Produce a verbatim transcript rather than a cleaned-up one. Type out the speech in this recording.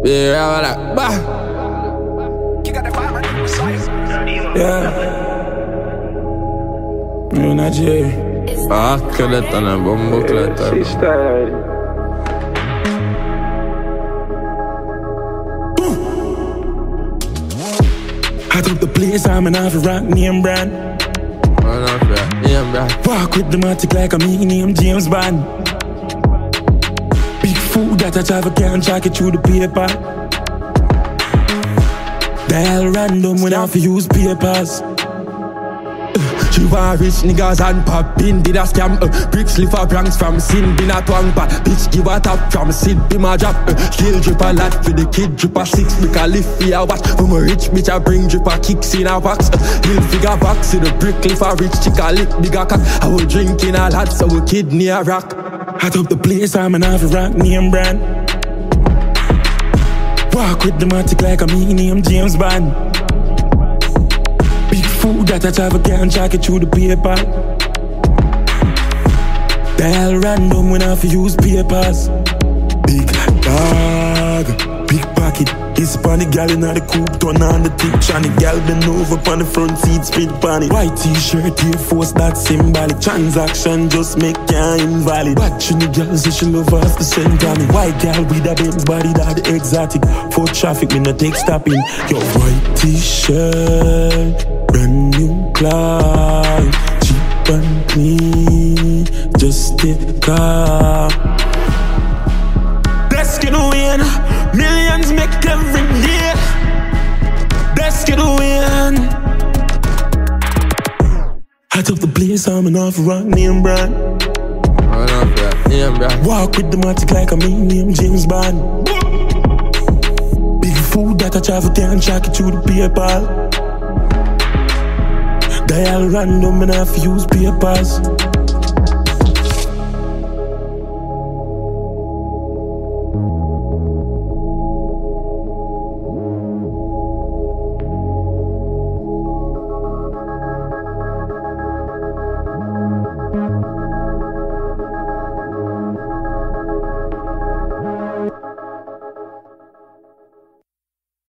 Yeah, like, bah. Yeah. You're not Jay. Ah, skeleton and bumbo skeleton. I took the place, I'm an half a rock name brand. Run off ya, name brand. Walk with the matic like I'm eating name James Bond. Big food that I travel can't track it through the paper. Dial random when I have to use papers. She want rich niggas and pop in, did a scam uh, bricks lift her pranks from sin, bin a twang pa. Bitch give a tap from Sid, be my drop uh, Kill drip a lot for the kid, drip a six, make a lift for a watch. From a rich bitch I bring drip a kicks in a box uh, Hill figure box, see the brick lift a rich chick a lick, bigger cock. I will drink in a lot, so a kid near rock. I took the place, I'm an half a rock name brand. Walk with the matic like I'm eating name James Bond. Big food that I travel can't track it through the paper. Dial random when I have to use papers. Big dog, big pocket. Hispanic gal in the coupe, turn on the tip. Chani gal bend over on the front seat, spit pan it. White t-shirt, Air Force, that's symbolic. Transaction just make ya invalid. Watching the gal say she love off the same time. White gal with a big body, that exotic. For traffic, me no take stopping. Your white t-shirt, brand new cloud, cheap and clean, just a car. Desk in the win, millions make every year. Desk in the win. I took the place, I'm an off rock name brand. Run off ya, name brand. Walk with the matic like I'm eating name James Bond. Big food that I travel can't track it through the paper. Dial random and I have to use papers.